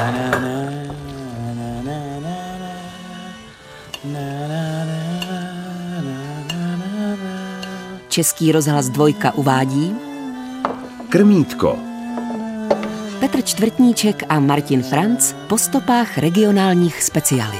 Český rozhlas 2 uvádí Krmítko. Petr Čtvrtníček a Martin Franc po stopách regionálních specialit.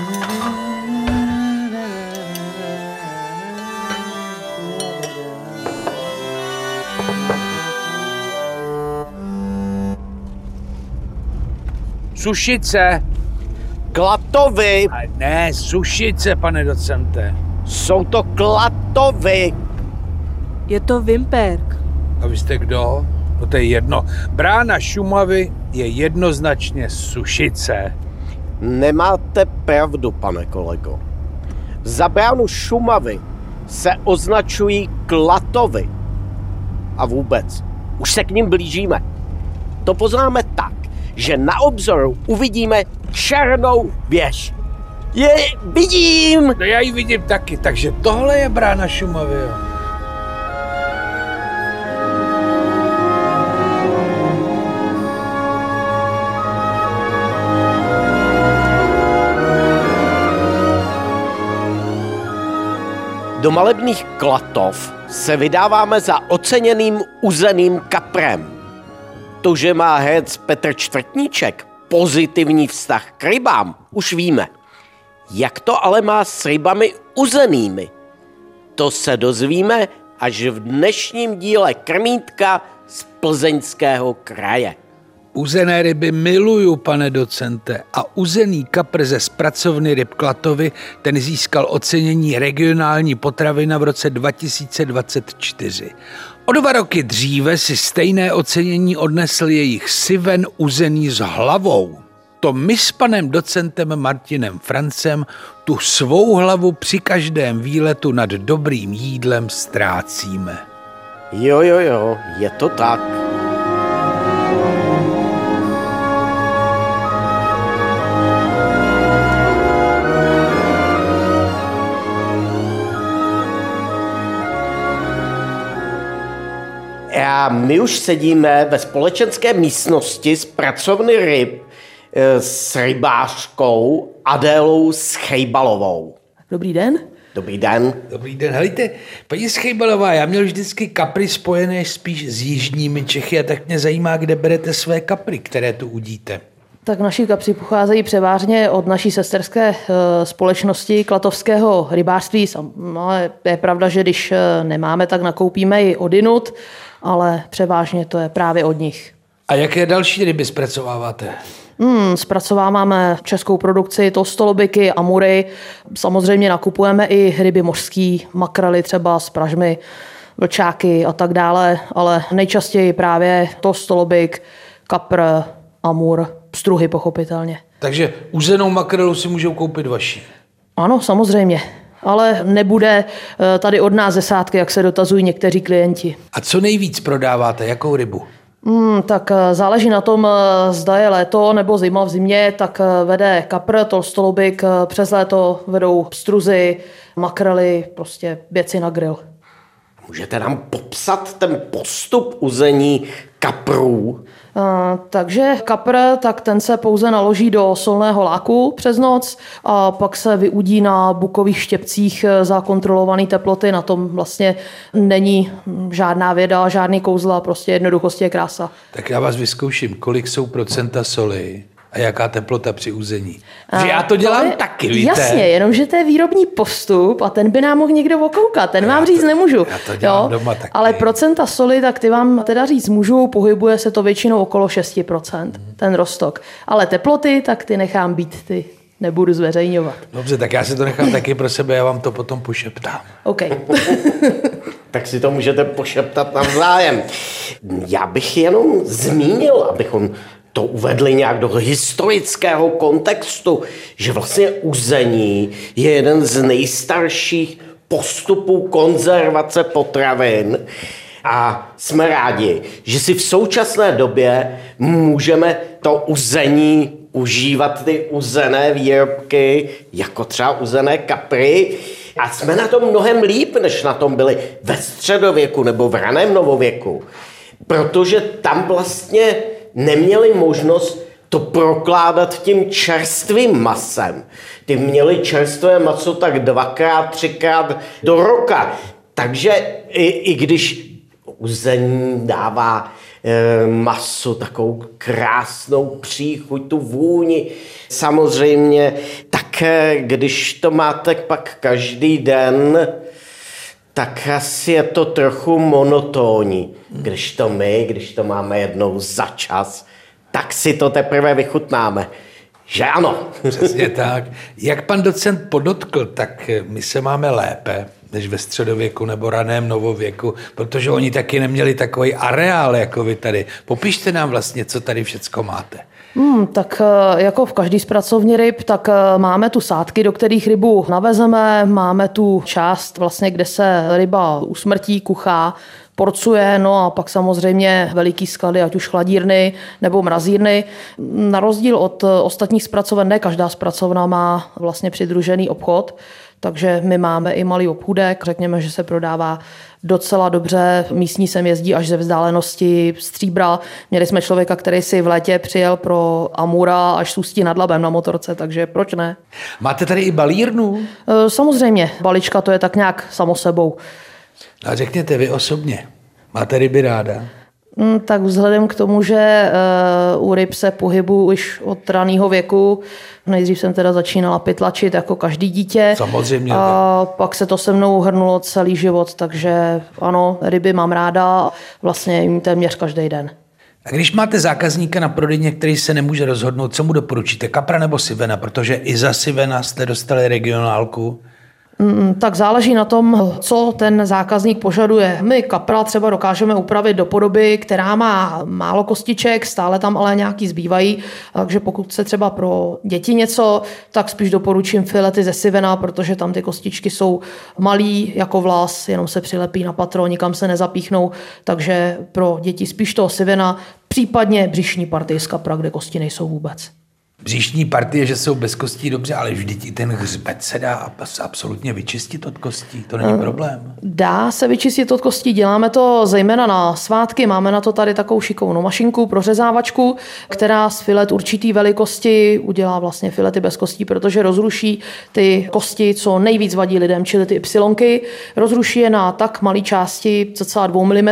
Sušice. Klatovy. Ne, Sušice, pane docente. Jsou to klatovy. Je to Vimperk. A vy jste kdo? No to je jedno. Brána Šumavy je jednoznačně Sušice. Nemáte pravdu, pane kolego. Za bránu Šumavy se označují klatovy. A vůbec, už se k ním blížíme. To poznáme tak, že na obzoru uvidíme černou věž. Vidím! No já ji vidím taky, takže tohle je brána Šumavy, jo. Do malebných Klatov se vydáváme za oceněným uzeným kaprem. To, že má herec Petr Čtvrtníček pozitivní vztah k rybám, už víme. Jak to ale má s rybami uzenými? To se dozvíme až v dnešním díle Krmítka z Plzeňského kraje. Uzené ryby miluju, pane docente, a uzený kapr ze zpracovny ryb Klatovy, ten získal ocenění regionální potravina v roce 2024. O 2 roky dříve si stejné ocenění odnesl jejich Siven uzený s hlavou. To my s panem docentem Martinem Francem tu svou hlavu při každém výletu nad dobrým jídlem ztrácíme. Jo, je to tak. A my už sedíme ve společenské místnosti z pracovny ryb s rybářkou Adélou Schejbalovou. Dobrý den. Dobrý den. Dobrý den, helejte, paní Schejbalová, já měl vždycky kapry spojené spíš s jižními Čechy a tak mě zajímá, kde berete své kapry, které tu udíte. Tak naši kapři pocházejí převážně od naší sesterské společnosti Klatovského rybářství. Ale je pravda, že když nemáme, tak nakoupíme i odinut, ale převážně to je právě od nich. A jaké další ryby zpracováváte? Zpracováváme českou produkci, tolstolobyky, amury. Samozřejmě nakupujeme i ryby mořský, makrely třeba z pražmy, vlčáky a tak dále, ale nejčastěji právě tolstolobyk, kapr, amur, pstruhy pochopitelně. Takže uzenou makrelu si můžou koupit vaši. Ano, samozřejmě. Ale nebude tady od nás desátky, jak se dotazují někteří klienti. A co nejvíc prodáváte? Jakou rybu? Tak záleží na tom, zda je léto nebo zima. V zimě tak vede kapr, tolstolobik, přes léto vedou pstruzy, makrely, prostě věci na grill. Můžete nám popsat ten postup uzení kaprů? Takže kapr, tak ten se pouze naloží do solného láku přes noc a pak se vyudí na bukových štěpcích za kontrolované teploty. Na tom vlastně není žádná věda, žádný kouzla, prostě jednoduchost je krása. Tak já vás vyzkouším, kolik jsou procenta soli a jaká teplota při uzení. Že já to dělám taky, víte? Jasně, jenomže to je výrobní postup a ten by nám mohl někdo okoukat, ten vám říct nemůžu. Já to dělám doma taky. Ale procenta soli, tak ty vám teda říct můžu, pohybuje se to většinou okolo 6%, ten roztok. Ale teploty, tak ty nechám být, ty nebudu zveřejňovat. Dobře, tak já si to nechám taky pro sebe, já vám to potom pošeptám. OK. Tak si to můžete pošeptat navzájem. Já bych jenom zmínil, abychom to uvedli nějak do historického kontextu, že vlastně uzení je jeden z nejstarších postupů konzervace potravin a jsme rádi, že si v současné době můžeme to uzení užívat, ty uzené výrobky, jako třeba uzené kapry, a jsme na tom mnohem líp, než na tom byli ve středověku nebo v raném novověku, protože tam vlastně neměli možnost to prokládat tím čerstvým masem. Ty měli čerstvé maso tak 2x, 3x do roka. Takže i když uzení dává maso takovou krásnou příchuť, tu vůni, samozřejmě, tak když to máte pak každý den, tak asi je to trochu monotónní. Když to máme jednou za čas, tak si to teprve vychutnáme. Že ano? Přesně tak. Jak pan docent podotkl, tak my se máme lépe než ve středověku nebo raném novověku, protože oni taky neměli takový areál jako vy tady. Popište nám vlastně, co tady všecko máte. Tak jako v každý zpracovně ryb, tak máme tu sádky, do kterých rybu navezeme, máme tu část, vlastně, kde se ryba usmrtí, kuchá, porcuje, no a pak samozřejmě veliký sklady, ať už chladírny nebo mrazírny. Na rozdíl od ostatních zpracoven, ne každá zpracovna má vlastně přidružený obchod, takže my máme i malý obchůdek, řekněme, že se prodává docela dobře, místní sem jezdí až ze vzdálenosti Stříbra. Měli jsme člověka, který si v létě přijel pro Amura až z Ústí nad Labem na motorce, takže proč ne? Máte tady i balírnu? Samozřejmě, balička to je tak nějak samo sebou. A řekněte vy osobně, máte ryby ráda? Tak vzhledem k tomu, že u ryb se pohybuji už od raného věku, nejdřív jsem teda začínala pytlačit jako každý dítě. Samozřejmě. A pak se to se mnou hrnulo celý život, takže ano, ryby mám ráda, vlastně jim téměř každý den. A když máte zákazníka na prodejně, který se nemůže rozhodnout, co mu doporučíte, kapra nebo sivena, protože i za sivena jste dostali regionálku? Tak záleží na tom, co ten zákazník požaduje. My kapra třeba dokážeme upravit do podoby, která má málo kostiček, stále tam ale nějaký zbývají, takže pokud se třeba pro děti něco, tak spíš doporučím filety ze sivena, protože tam ty kostičky jsou malý jako vlas, jenom se přilepí na patro, nikam se nezapíchnou, takže pro děti spíš toho sivena, případně břišní partie z kapra, kde kosti nejsou vůbec. Bříšní partie, že jsou bez kostí, dobře, ale vždyť i ten hřbet se dá absolutně vyčistit od kostí, to není problém. Dá se vyčistit od kostí, děláme to zejména na svátky, máme na to tady takovou šikovnou mašinku, prořezávačku, která z filet určitý velikosti udělá vlastně filety bez kostí, protože rozruší ty kosti, co nejvíc vadí lidem, čili ty ypsilonky, rozruší je na tak malé části, cca 2 mm,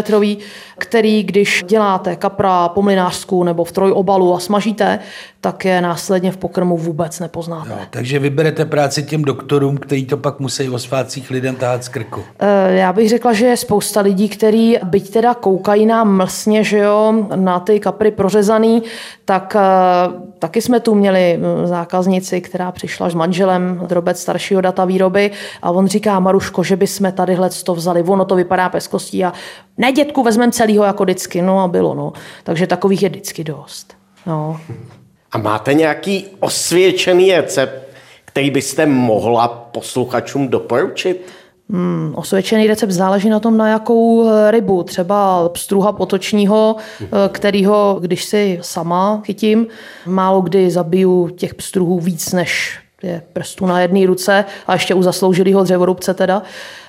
který, když děláte kapra po mlynářsku nebo v trojobalu a smažíte, tak je následně v pokrmu vůbec nepoznáte. Jo, takže vyberete práci těm doktorům, kteří to pak musí o svátcích lidem tahat z krku. Já bych řekla, že je spousta lidí, kteří byť teda koukají nám mlsně, že jo, na ty kapry prořezaný, tak taky jsme tu měli zákaznici, která přišla s manželem, drobec staršího data výroby a on říká, Maruško, že bychom tadyhle to vzali, ono to vypadá bez kostí a ne, dětku, vezmeme celýho jako vždycky, no a bylo, no. Takže takových je vždycky dost. No. A máte nějaký osvědčený recept, který byste mohla posluchačům doporučit? Osvědčený recept záleží na tom, na jakou rybu. Třeba pstruha potočního, kterýho, když si sama chytím, málo kdy zabiju těch pstruhů víc než je prstů na jedné ruce a ještě u zasloužilého dřevorubce teda,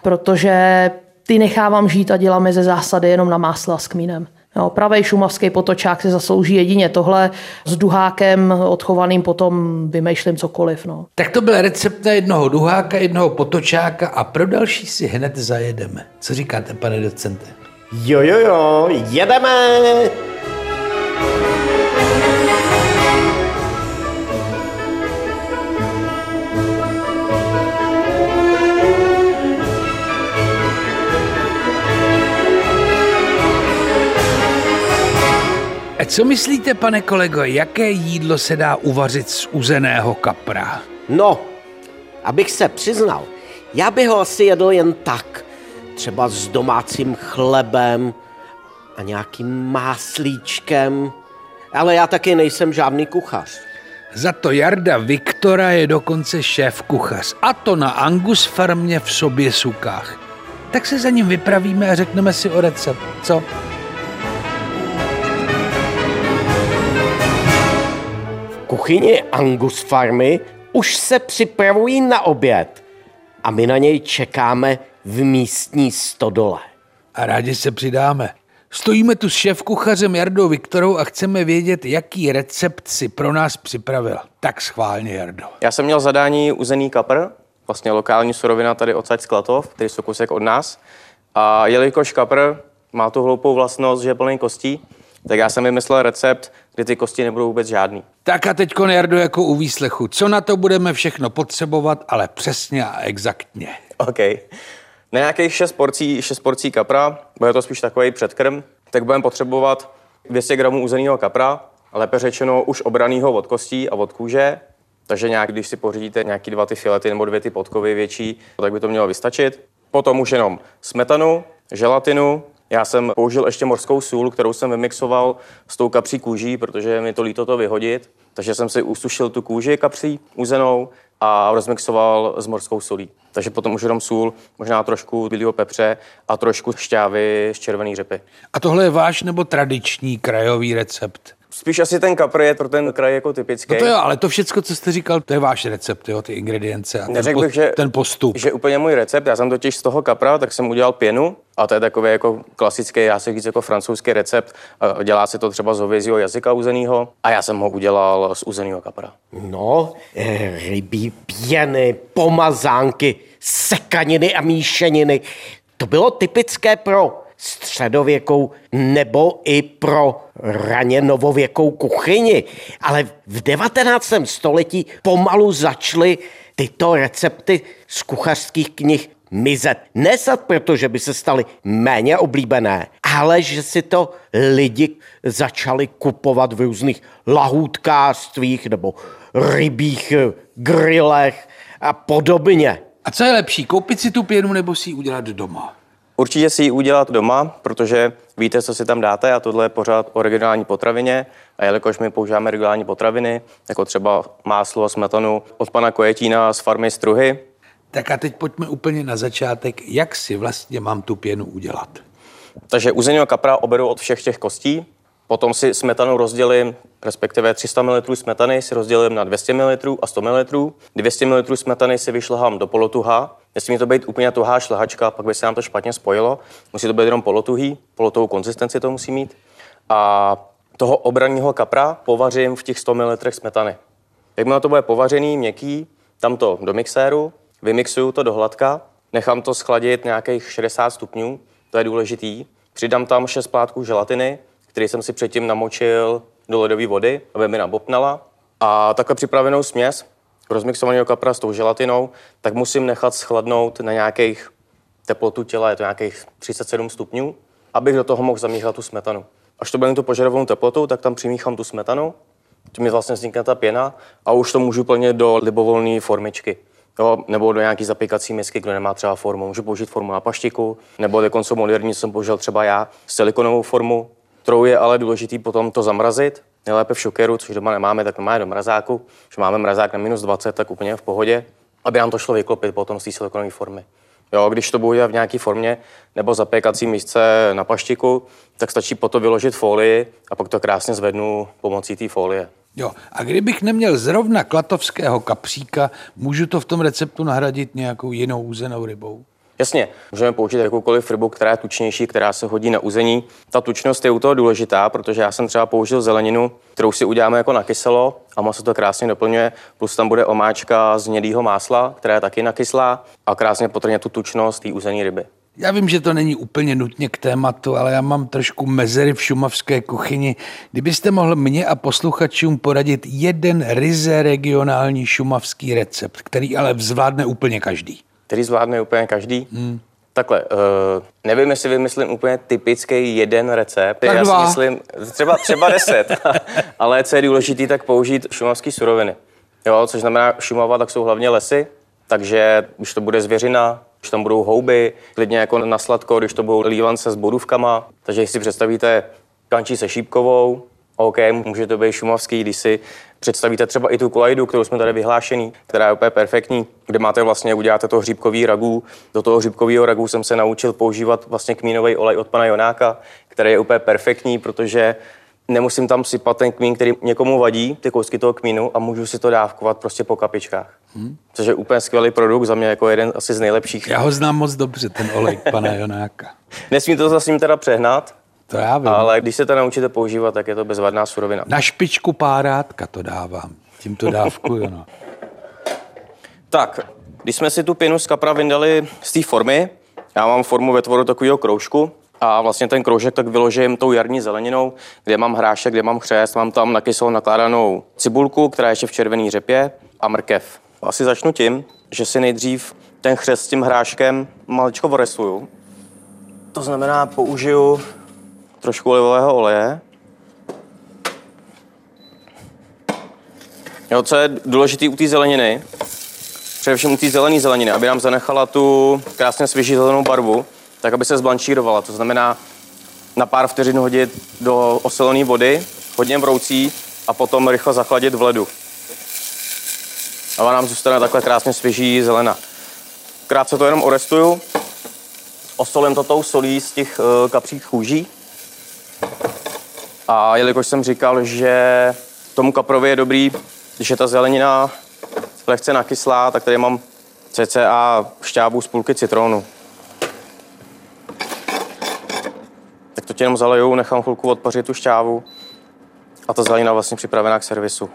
protože ty nechávám žít a dělám je ze zásady jenom na másle a s kmínem. No, pravej šumavský potočák si zaslouží jedině tohle, s duhákem odchovaným potom vymýšlím cokoliv. No. Tak to byl recept na jednoho duháka, jednoho potočáka a pro další si hned zajedeme. Co říkáte, pane docente? Jo, jedeme! A co myslíte, pane kolego, jaké jídlo se dá uvařit z uzeného kapra? No, abych se přiznal, já bych ho asi jedl jen tak. Třeba s domácím chlebem a nějakým máslíčkem. Ale já taky nejsem žádný kuchař. Za to Jarda Viktora je dokonce šéf kuchař. A to na Angus farmě v Soběsukách. Tak se za ním vypravíme a řekneme si o recept, co? Kuchyni Angus farmy už se připravují na oběd a my na něj čekáme v místní stodole. A rádi se přidáme. Stojíme tu s šéfkuchařem Jardou Viktorou a chceme vědět, jaký recept si pro nás připravil. Tak schválně, Jardo. Já jsem měl zadání uzený kapr, vlastně lokální surovina tady odsaď z Klatov, který jsou kousek od nás. A jelikož kapr má tu hloupou vlastnost, že je plný kostí, tak já jsem vymyslel recept, kdy ty kosti nebudou vůbec žádný. Tak a teďko, Jardo, jako u výslechu. Co na to budeme všechno potřebovat, ale přesně a exaktně. OK. Na nějakých 6 porcí kapra, bude to spíš takový předkrm, tak budeme potřebovat 200 gramů uzeného kapra, lépe řečeno už obraného od kostí a od kůže. Takže nějak, když si pořídíte nějaký 2 ty filety nebo 2 ty podkovy větší, tak by to mělo vystačit. Potom už jenom smetanu, želatinu. Já jsem použil ještě mořskou sůl, kterou jsem vymixoval s tou kapří kůží, protože mi to líto to vyhodit. Takže jsem si usušil tu kůži kapří uzenou a rozmixoval s mořskou solí. Takže potom už jenom sůl, možná trošku bílého pepře a trošku šťávy z červené řepy. A tohle je váš nebo tradiční krajový recept? Spíš asi ten kapr je pro ten kraj jako typický. No to jo, ale to všecko, co jste říkal, to je váš recept, jo, ty ingredience a ten postup. Že úplně můj recept, já jsem totiž z toho kapra, tak jsem udělal pěnu a to je takový jako klasický, já si říct jako francouzský recept. Dělá se to třeba z hovězího jazyka uzenýho a já jsem ho udělal z uzenýho kapra. No, rybí pěny, pomazánky, sekaniny a míšeniny. To bylo typické pro středověkou nebo i pro raně novověkou kuchyni. Ale v 19. století pomalu začaly tyto recepty z kuchařských knih mizet. Ne snad proto, že by se staly méně oblíbené, ale že si to lidi začali kupovat v různých lahůdkářstvích nebo rybích grillech a podobně. A co je lepší, koupit si tu pěnu nebo si ji udělat doma? Určitě si ji udělat doma, protože víte, co si tam dáte a tohle je pořád o regionální potravině. A jelikož my používáme regionální potraviny, jako třeba máslo a smetanu od pana Kojetína z farmy Struhy. Tak a teď pojďme úplně na začátek, jak si vlastně mám tu pěnu udělat. Takže uzeného kapra oberu od všech těch kostí, potom si smetanu rozdělím, respektive 300 ml smetany si rozdělím na 200 ml a 100 ml. 200 ml smetany si vyšlehám do polotuha. Nesmí to být úplně tuhá šlehačka, pak by se nám to špatně spojilo. Musí to být jenom polotuhý, polotovou konzistenci to musí mít. A toho obranního kapra povařím v těch 100 ml smetany. Jakmile to bude povařený, měkký, tam to do mixéru, vymixuju to do hladka, nechám to schladit nějakých 60 stupňů, to je důležitý. Přidám tam 6 plátků želatiny, který jsem si předtím namočil do ledové vody, aby mi nabopnala. A takhle připravenou směs rozmixovaného kapra s tou želatinou, tak musím nechat schladnout na nějakých teplotu těla, je to nějakých 37 stupňů, abych do toho mohl zamíchat tu smetanu. Až to bude tu požadovanou teplotu, tak tam přimíchám tu smetanu, tím mi vlastně vznikne ta pěna a už to můžu plnit do libovolné formičky. Jo, nebo do nějaký zapěkací misky, kdo nemá třeba formu. Můžu použít formu na paštiku, nebo dokonce moderní jsem použil třeba já silikonovou formu, kterou je ale důležitý potom to zamrazit. Nejlépe v šokéru, což doma nemáme, tak máme do mrazáku. Když máme mrazák na -20, tak úplně v pohodě, aby nám to šlo vyklopit potom z té silikonové formy. Jo, když to bude v nějaké formě nebo zapékací místce na paštiku, tak stačí potom vyložit folii a pak to krásně zvednu pomocí té folie. Jo, a kdybych neměl zrovna klatovského kapříka, můžu to v tom receptu nahradit nějakou jinou uzenou rybou? Jasně, můžeme použít jakoukoliv rybu, která je tučnější, která se hodí na uzení. Ta tučnost je u toho důležitá, protože já jsem třeba použil zeleninu, kterou si uděláme jako na kyselo a moc se to krásně doplňuje, plus tam bude omáčka z hnědého másla, která je taky nakyslá a krásně potrhne tu tučnost té uzené ryby. Já vím, že to není úplně nutně k tématu, ale já mám trošku mezery v šumavské kuchyni. Kdybyste mohl mě a posluchačům poradit jeden ryze regionální šumavský recept, který ale zvládne úplně každý. Který zvládne úplně každý? Takhle, nevím, jestli vymyslím úplně typický jeden recept. Tak já 2. si myslím, třeba 10, ale co je důležitý, tak použít šumavský suroviny. Jo, což znamená Šumava, tak jsou hlavně lesy, takže když to bude zvěřina, když tam budou houby, klidně jako na sladko, když to budou lívance s borůvkama, takže když si představíte kančí se šípkovou, OK, může to být šumavský, když si představíte třeba i tu kolajdu, kterou jsme tady vyhlášený, která je úplně perfektní, kde máte vlastně, uděláte to hříbkový ragu. Do toho hříbkového ragu jsem se naučil používat vlastně kmínový olej od pana Jonáka, který je úplně perfektní, protože nemusím tam sypat ten kmín, který někomu vadí, ty kousky toho kmínu a můžu si to dávkovat prostě po kapičkách. Což je úplně skvělý produkt, za mě jako jeden asi z nejlepších. Já ho znám moc dobře, ten olej pana Jonáka. Nesmí to zase s ním teda přehnat, To já vím. Ale když se to naučíte používat, tak je to bezvadná surovina. Na špičku párátka to dávám. Tímto dávkuju, no. Tak, když jsme si tu pěnu z kapra vyndali z té formy, já mám formu ve tvoru takového kroužku a vlastně ten kroužek tak vyložím tou jarní zeleninou, kde mám hrášek, kde mám chřest, mám tam na kyselou nakládanou cibulku, která je ještě v červený řepě a mrkev. Asi začnu tím, že si nejdřív ten chřest s tím hráškem maličko voresuju. To znamená, použiju trošku olivového oleje. Jo, co je důležité u té zeleniny, především u té zelené zeleniny, aby nám zanechala tu krásně svěží zelenou barvu, tak aby se zblanšírovala. To znamená na pár vteřin hodit do osilené vody, hodně vroucí a potom rychle zachladit v ledu. A nám zůstane takhle krásně svěží zelena. Krátce to jenom orestuju, osolím to tou solí z těch kapřích chůží. A jelikož jsem říkal, že tomu kaprovi je dobrý, když je ta zelenina lehce nakyslá, tak tady mám cca šťávu z půlky citronu. Tak to jenom zaleju, nechám chvilku odpařit tu šťávu a ta zelenina vlastně připravená k servisu.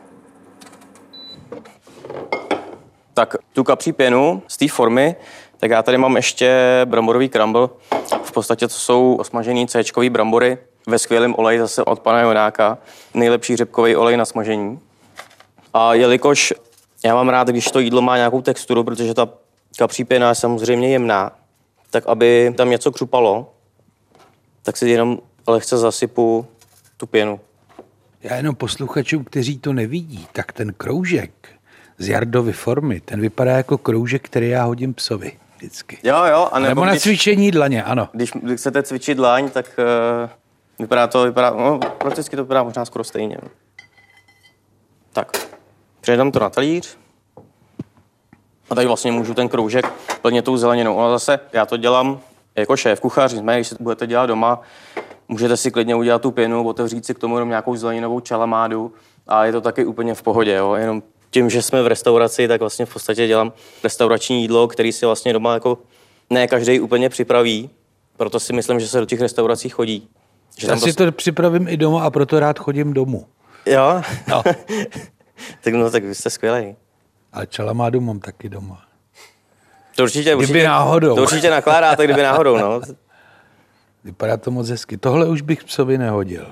Tak tu kapří pěnu z té formy, tak já tady mám ještě bramborový crumble. V podstatě to jsou osmažený C-čkový brambory ve skvělém oleji zase od pana Jonáka. Nejlepší řepkový olej na smažení. A jelikož já mám rád, když to jídlo má nějakou texturu, protože ta kapří pěna je samozřejmě jemná, tak aby tam něco křupalo, tak si jenom lehce zasypu tu pěnu. Já jenom posluchačům, kteří to nevidí, tak ten kroužek z Jardovy formy, ten vypadá jako kroužek, který já hodím psovi vždycky. Jo, a nebo na cvičení dlaně, ano. Když chcete cvičit dlaň, tak vypadá, no, prakticky to vypadá možná skoro stejně. Tak, předám to na talíř. A tady vlastně můžu ten kroužek plně tou zeleninou. Ale zase já to dělám jako šéf kuchař, nicméně, když se budete dělat doma, můžete si klidně udělat tu pěnu, otevřít si k tomu jenom nějakou zeleninovou čalamádu a je to taky úplně v pohodě. Jo? Jenom tím, že jsme v restauraci, tak vlastně v podstatě dělám restaurační jídlo, který si vlastně doma jako ne každý úplně připraví. Proto si myslím, že se do těch restaurací chodí. Že Já si to připravím i doma a proto rád chodím domů. Jo? No. tak vy jste skvělej. Ale čalamádu mám taky doma. To určitě náhodou. To určitě nakládáte, kdyby náhodou, no. Vypadá to moc hezky. Tohle už bych psovi nehodil.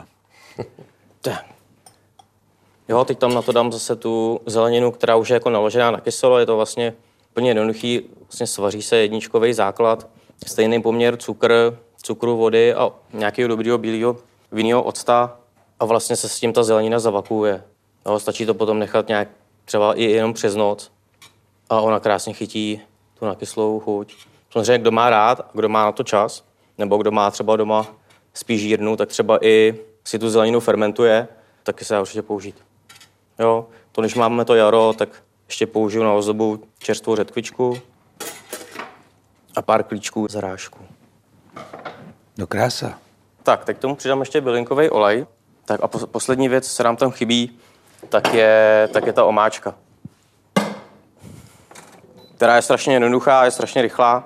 Jo, teď tam na to dám zase tu zeleninu, která už je jako naložená na kyselo. Je to vlastně úplně jednoduchý. Vlastně svaří se jedničkový základ, stejný poměr cukru, vody a nějakého dobrýho bílého vinného octa a vlastně se s tím ta zelenina zavakuje. Jo, stačí to potom nechat nějak třeba i jenom přes noc a ona krásně chytí tu nakyslou chuť. Samozřejmě, kdo má rád, kdo má na to čas, nebo kdo má třeba doma spíš žírnu, tak třeba i si tu zeleninu fermentuje, taky se dá určitě použít. Jo, to když máme to jaro, tak ještě použiju na ozdobu čerstvou řetkvičku a pár klíčků z hrášku. No krása. Tak, teď k tomu přidám ještě bylinkový olej. Tak a poslední věc, co nám tam chybí, tak je ta omáčka. Která je strašně jednoduchá, je strašně rychlá.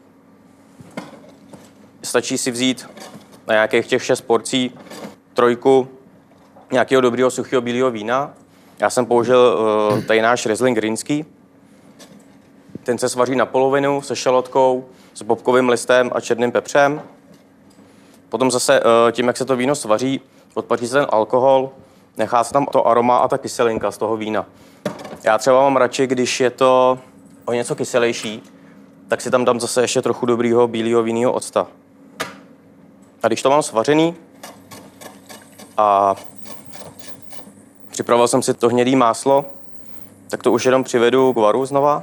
Stačí si vzít na nějakých těch 6 porcí 3 nějakého dobrého suchého bílého vína. Já jsem použil tady náš Riesling rýnský. Ten se svaří na polovinu se šalotkou, s bobkovým listem a černým pepřem. Potom zase tím, jak se to víno svaří, odpaří se ten alkohol, nechá se tam to aroma a ta kyselinka z toho vína. Já třeba mám radši, když je to o něco kyselější, tak si tam dám zase ještě trochu dobrýho bílého vinného octa. A když to mám svařený a připravil jsem si to hnědý máslo, tak to už jenom přivedu k varu znova.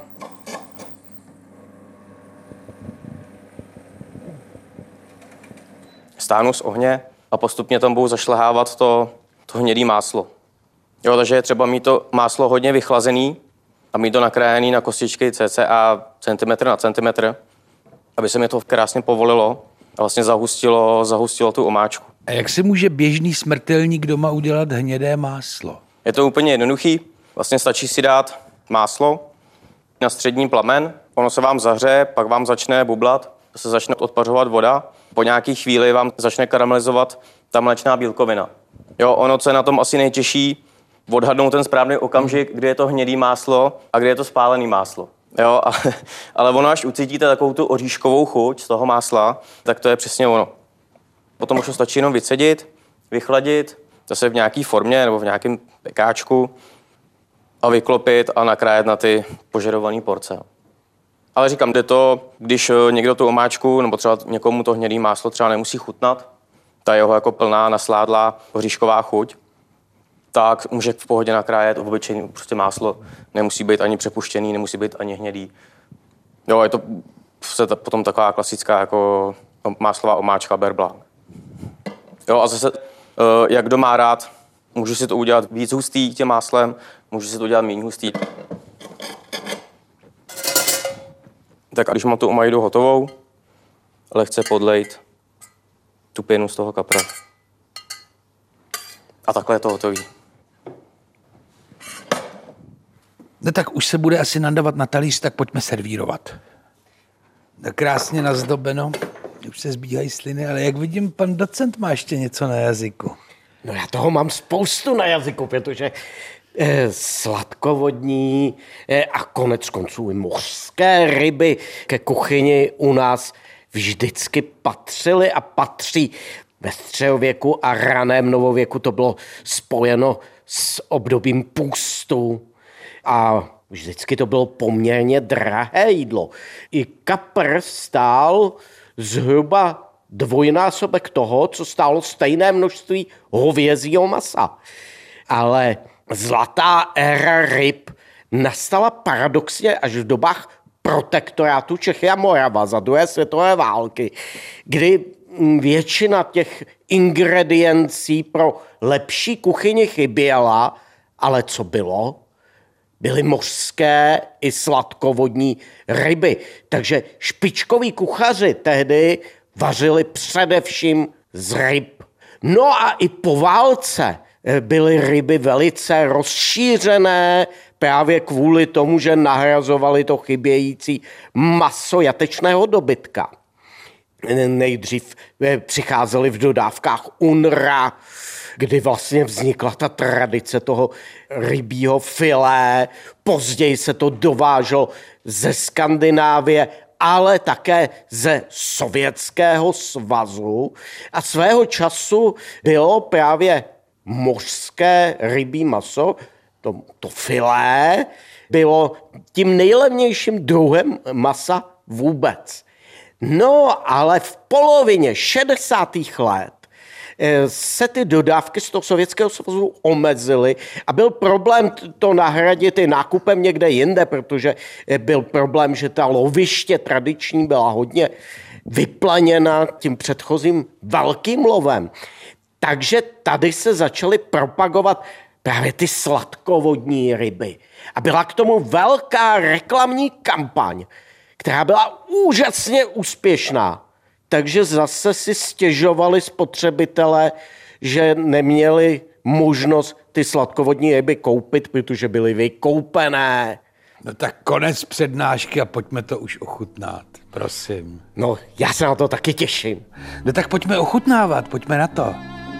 Stáhnu z ohně a postupně tam budu zašlehávat to hnědý máslo. Jo, takže je třeba mít to máslo hodně vychlazený a mít to nakrájený na kostičky cca centimetr na centimetr, aby se mi to krásně povolilo a vlastně zahustilo tu omáčku. A jak si může běžný smrtelník doma udělat hnědé máslo? Je to úplně jednoduchý. Vlastně stačí si dát máslo na střední plamen, ono se vám zahřeje, pak vám začne bublat se začne odpařovat voda. Po nějaké chvíli vám začne karamelizovat ta mléčná bílkovina. Jo, ono, co je na tom asi nejtěžší, odhadnout ten správný okamžik, kdy je to hnědý máslo a kdy je to spálený máslo. Jo, ale ono, až ucítíte takovou tu oříškovou chuť z toho másla, tak to je přesně ono. Potom už to stačí jenom vycedit, vychladit, zase v nějaké formě nebo v nějakém pekáčku a vyklopit a nakrájet na ty požadované porce. Ale říkám, jde to, když někdo tu omáčku nebo třeba někomu to hnědý máslo třeba nemusí chutnat, ta jeho jako plná, nasládlá oříšková chuť, tak může v pohodě nakrájet obyčejné prostě máslo. Nemusí být ani přepuštěný, nemusí být ani hnědý. Jo, je to potom taková klasická jako máslová omáčka Beurre Blanc. Jo, a zase, jak kdo má rád, můžu si to udělat víc hustý tím máslem, můžu si to udělat méně hustý. Tak a když mám tu omajdu hotovou, lehce podlejt tu pěnu z toho kapra. A takhle je to hotový. No tak už se bude asi nadávat na talíř, tak pojďme servírovat. Tak krásně nazdobeno, už se zbíhají sliny, ale jak vidím, pan docent má ještě něco na jazyku. No já toho mám spoustu na jazyku, protože sladkovodní a konec konců i mořské ryby ke kuchyni u nás vždycky patřily a patří. Ve středověku a raném novověku to bylo spojeno s obdobím půstu a vždycky to bylo poměrně drahé jídlo. I kapr stál zhruba dvojnásobek toho, co stálo stejné množství hovězího masa. Ale zlatá éra ryb nastala paradoxně až v dobách protektorátu Čechy a Morava za druhé světové války, kdy většina těch ingrediencí pro lepší kuchyni chyběla, ale co bylo? Byly mořské i sladkovodní ryby. Takže špičkoví kuchaři tehdy vařili především z ryb. No a i po válce byly ryby velice rozšířené právě kvůli tomu, že nahrazovali to chybějící maso jatečného dobytka. Nejdřív přicházeli v dodávkách UNRWA, kdy vlastně vznikla ta tradice toho rybího filé. Později se to dováželo ze Skandinávie, ale také ze Sovětského svazu. A svého času bylo právě mořské rybí maso, to filé, bylo tím nejlevnějším druhem masa vůbec. No, ale v polovině 60. let se ty dodávky z toho Sovětského svazu omezily a byl problém to nahradit i nákupem někde jinde, protože byl problém, že ta loviště tradiční byla hodně vyplaněna tím předchozím velkým lovem. Takže tady se začaly propagovat právě ty sladkovodní ryby. A byla k tomu velká reklamní kampaň, která byla úžasně úspěšná. Takže zase si stěžovali spotřebitelé, že neměli možnost ty sladkovodní ryby koupit, protože byly vykoupené. No tak konec přednášky a pojďme to už ochutnat, prosím. No, já se na to taky těším. No tak pojďme ochutnávat, pojďme na to.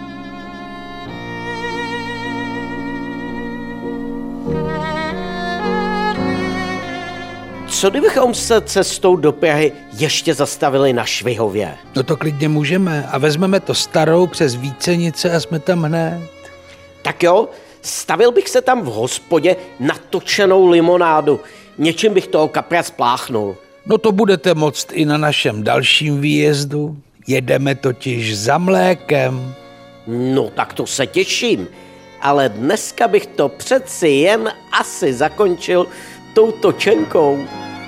Co kdybychom se cestou do Prahy ještě zastavili na Švihově? No to klidně můžeme a vezmeme to Starou přes Vícenice a jsme tam hned. Tak jo, stavil bych se tam v hospodě na točenou limonádu. Něčím bych toho kapra spláchnul. No to budete moct i na našem dalším výjezdu. Jedeme totiž za mlékem. No tak to se těším. Ale dneska bych to přeci jen asi zakončil tou točenkou.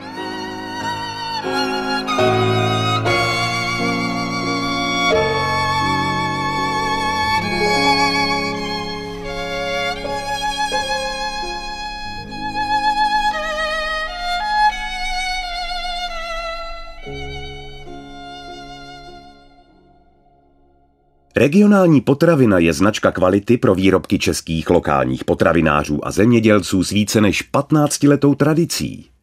Regionální potravina je značka kvality pro výrobky českých lokálních potravinářů a zemědělců s více než 15letou tradicí.